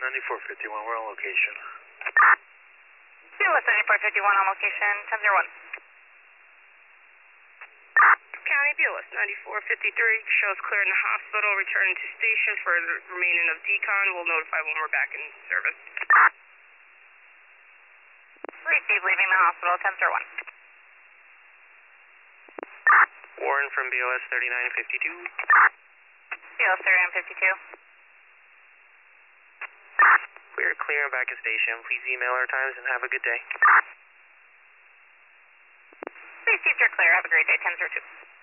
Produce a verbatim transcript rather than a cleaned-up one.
ninety-four fifty-one, we're on location. B L S ninety-four fifty-one on location, ten zero one. County B L S ninety-four fifty-three, shows clear in the hospital, returning to station for the remaining of decon. We'll notify when we're back in service. Receive leaving the hospital, ten zero one. Warren from B L S thirty-nine fifty-two. B L S thirty-nine fifty-two. We're clear and back at station. Please email our times and have a good day. Received, you're clear. Have a great day, ten zero two.